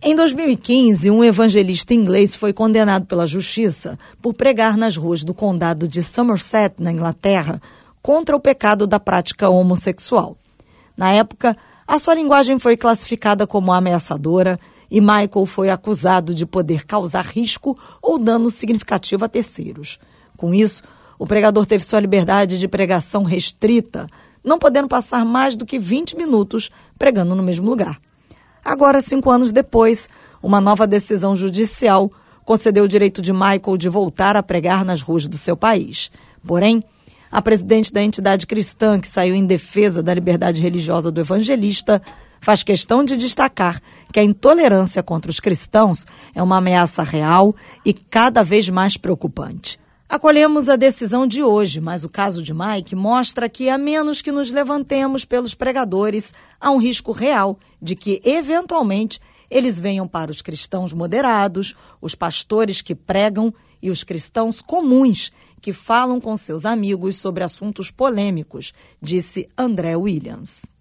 Em 2015, um evangelista inglês foi condenado pela justiça por pregar nas ruas do condado de Somerset, na Inglaterra, contra o pecado da prática homossexual. Na época, a sua linguagem foi classificada como ameaçadora e Michael foi acusado de poder causar risco ou dano significativo a terceiros. Com isso, o pregador teve sua liberdade de pregação restrita, não podendo passar mais do que 20 minutos pregando no mesmo lugar. Agora, 5 anos depois, uma nova decisão judicial concedeu o direito de Michael de voltar a pregar nas ruas do seu país. Porém, a presidente da entidade cristã, que saiu em defesa da liberdade religiosa do evangelista, faz questão de destacar que a intolerância contra os cristãos é uma ameaça real e cada vez mais preocupante. Acolhemos a decisão de hoje, mas o caso de Mike mostra que, a menos que nos levantemos pelos pregadores, há um risco real de que, eventualmente, eles venham para os cristãos moderados, os pastores que pregam e os cristãos comuns que falam com seus amigos sobre assuntos polêmicos, disse André Williams.